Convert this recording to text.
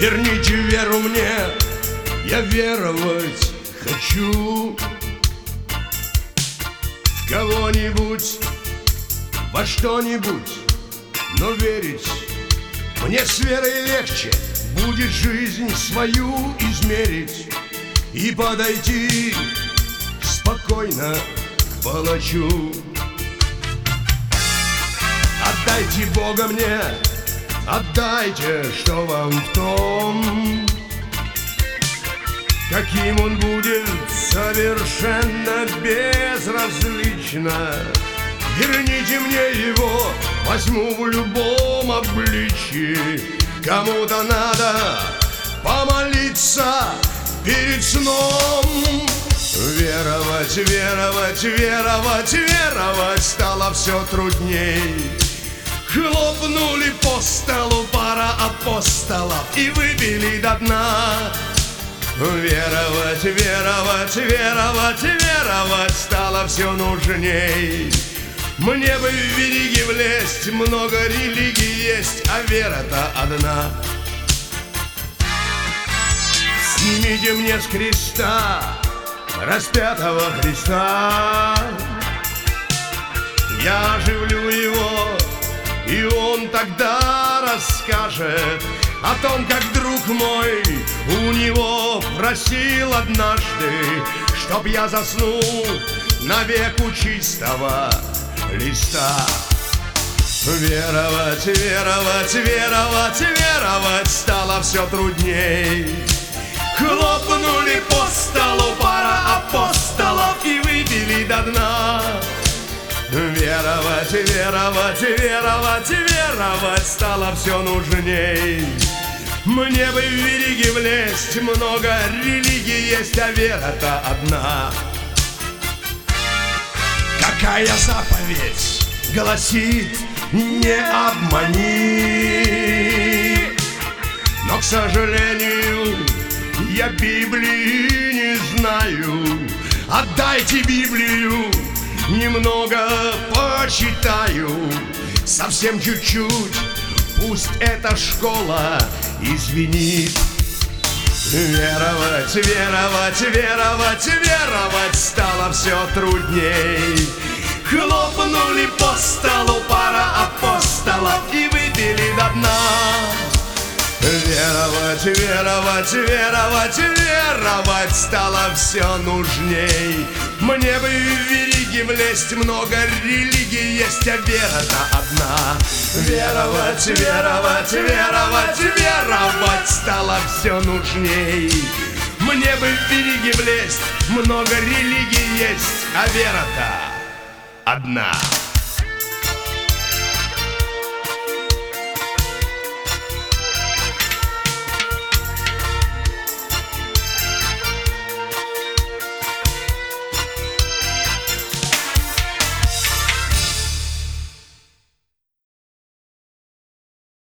верните веру мне, я веровать хочу в кого-нибудь, во что-нибудь, но верить мне с верой легче будет жизнь свою измерить и подойти спокойно к палачу. Отдайте Бога мне, отдайте, что вам в том, каким он будет совершенно безразлично. Верните мне его, возьму в любом обличии. Кому-то надо помолиться перед сном. Веровать, веровать, веровать, веровать стало все трудней. Хлопнули по столу пара апостолов и выпили до дна. Веровать, веровать, веровать, веровать стало все нужней. Мне бы в вериги влезть, много религий есть, а вера-то одна. Снимите мне с креста распятого Христа, я оживлю его, и он тогда расскажет о том, как друг мой у него просил однажды, чтоб я заснул на веку чистого листа. Веровать, веровать, веровать, веровать стало все трудней. Хлопнули по столу пара апостолов и выпили до дна. Веровать, веровать, веровать, веровать стало все нужней. Мне бы в вериги влезть, много религий есть, а вера-то одна. Какая заповедь гласит: не обмани. Но, к сожалению, я Библии не знаю. Отдайте Библию, немного почитаю, совсем чуть-чуть, пусть эта школа извинит. Веровать, веровать, веровать, веровать стало все трудней. Хлопнули по столу пара апостолов и выпили до дна. Веровать, веровать, веровать, веровать стало все нужней. Мне бы в вериги влезть, много религий есть, а вера-то одна. Веровать, веровать, веровать, веровать стало все нужней. Мне бы в вериги влезть, много религий есть, а вера-то одна.